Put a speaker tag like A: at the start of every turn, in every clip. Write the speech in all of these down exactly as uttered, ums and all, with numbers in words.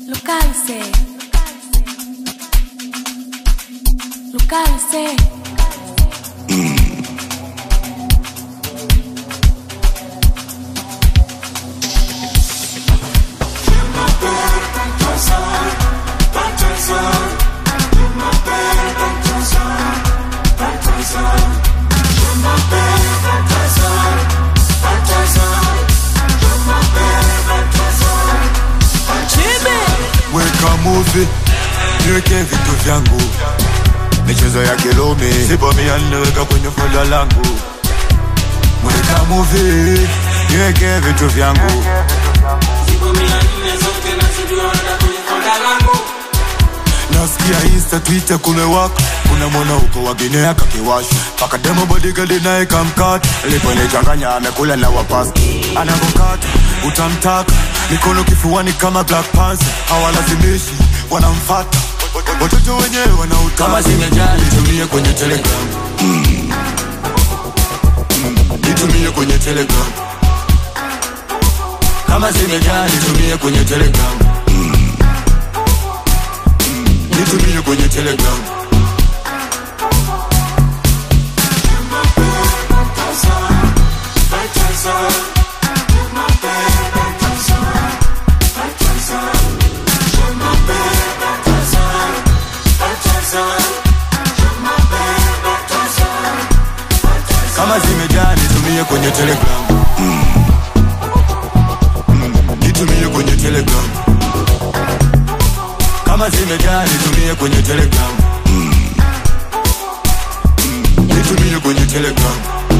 A: Localize. Localize.
B: Mm.
C: Weka movie, niweke vitu vyangu, michezo ya kilome, sipo mia niweka kwenye folda langu. Weka movie, niweke vitu vyangu,
D: sipo mia nne zote na sijuana kwenye folda langu.
C: Nasikia Insta, Twitter kumewaka, kuna mwana uko wa Guinea kakiwasha, paka demo bodyguard naye kamkata, lipo nichanganya amekula na wapasi, anavokata utamtaka, mikono kifuani kama Black Panther, hawalazimishi wanamfata, watoto wenyewe wanautaka.
D: Kama zimejaa
C: nitumie kwenye Telegram, mm. Mm. Nitumie kwenye Telegram,
D: kama zimejaa
C: nitumie kwenye Telegram, mm. Mm. Nitumie kwenye Telegram. Kama zimejaa nitumie kwenye Telegram, mm. Mm. Nitumie kwenye Telegram, kama zimejaa nitumie kwenye Telegram, mm. Mm. Nitumie kwenye Telegram.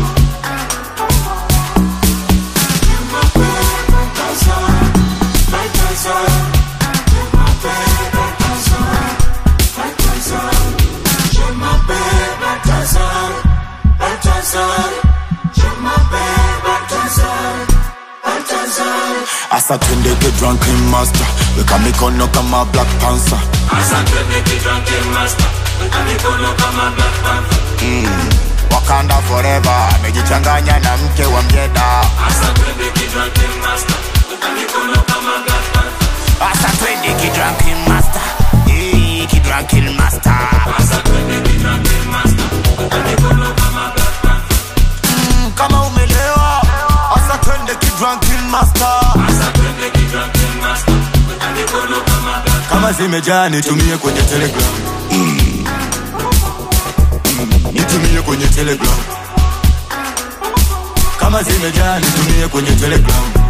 C: Asa twende get drunk in master, weka mikono kama Black Panther.
D: Asa twende get drunk in master, weka mikono kama Black Panther.
C: Mm. Wakanda forever, amejichanganya na mke wa Mjeda.
D: Asa twende get drunk in master, weka mikono kama Black Panther.
C: Asa twende get drunk in master, eh, get drunk in master.
D: Asa twende get drunk in master, weka mikono kama Black Panther.
C: Mm, kama umelewa, asa twende get drunk in master.
D: Asa twende get drunk in master, weka mikono kama Black Panther.
C: Kama zimejaa nitumie kwenye Telegram, mm. Mm. Nitumie kwenye Telegram, kama zimejaa nitumie kwenye Telegram.